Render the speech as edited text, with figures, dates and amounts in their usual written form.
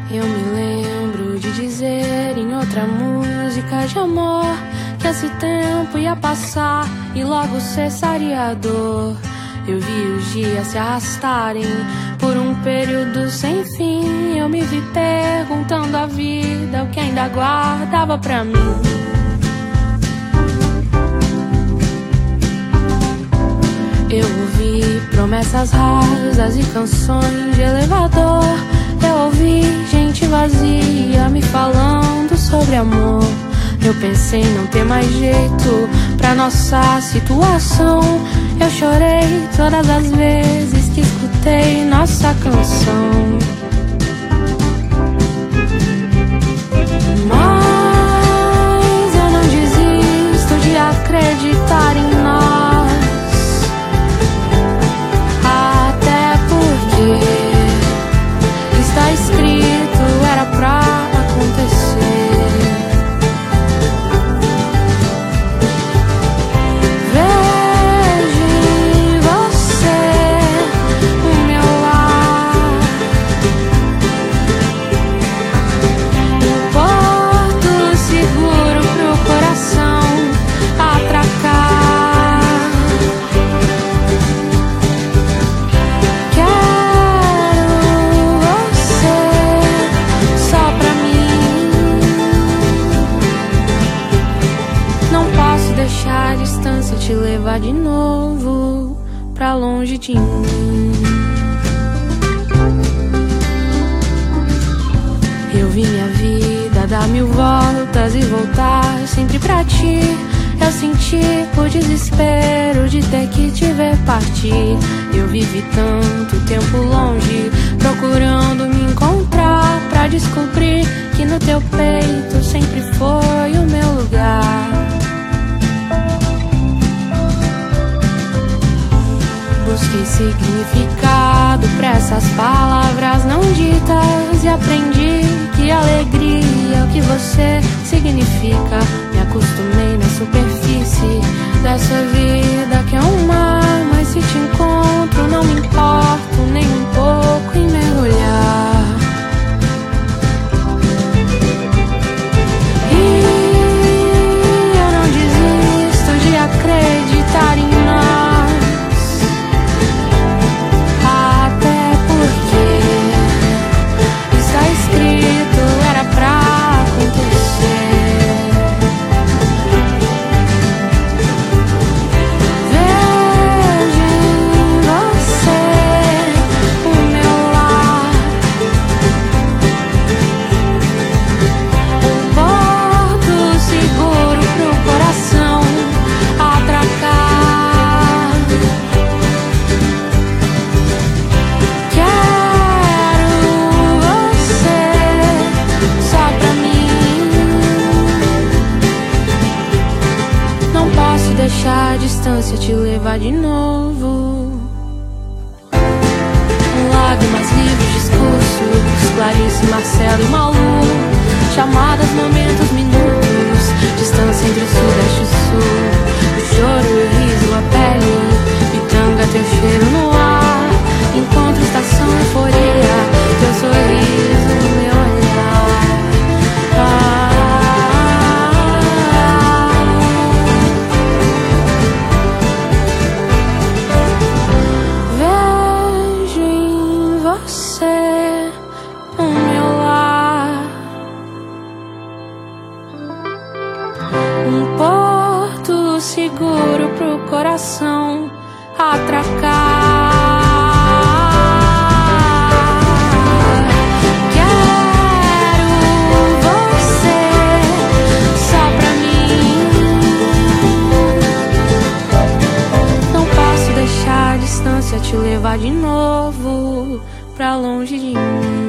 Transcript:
Eu me lembro de dizer em outra música de amor que esse tempo ia passar e logo cessaria a dor. Eu vi os dias se arrastarem por um período sem fim. Eu me vi perguntando à vida o que ainda guardava pra mim. Eu ouvi promessas rasas e canções de elevador. Eu ouvi gente vazia me falando sobre amor. Eu pensei em não ter mais jeito pra nossa situação. Eu chorei todas as vezes que escutei nossa canção. Mas eu não desisto de acreditar em nós, até porque está escrito, era pra acontecer. Deixar a distância te levar de novo pra longe de mim. Eu vi minha vida dar 1000 voltas e voltar sempre pra ti. Eu senti o desespero de ter que te ver partir. Eu vivi tanto tempo longe, procurando me encontrar, pra descobrir que no teu peito sempre foi o meu lugar. Busquei significado pra essas palavras não ditas e aprendi que alegria é o que você significa. Me acostumei na superfície dessa vida que é um mar, mas se te encontro não me importo nem um pouco em mergulhar. E eu não desisto de acreditar em nós, deixar a distância te levar de novo. Lágrimas, livros, discursos, Clarice, Marcelo e Malu, chamadas, momentos, minutos, distância entre o sudeste e o sul, o choro, o riso, a pele, pitanga, teu cheiro no ar, encontro, estação, euforia, teu sorriso, meu olhar. Você, o meu lar, um porto seguro pro coração atracar. Quero você só pra mim. Não posso deixar a distância te levar de novo pra longe de mim.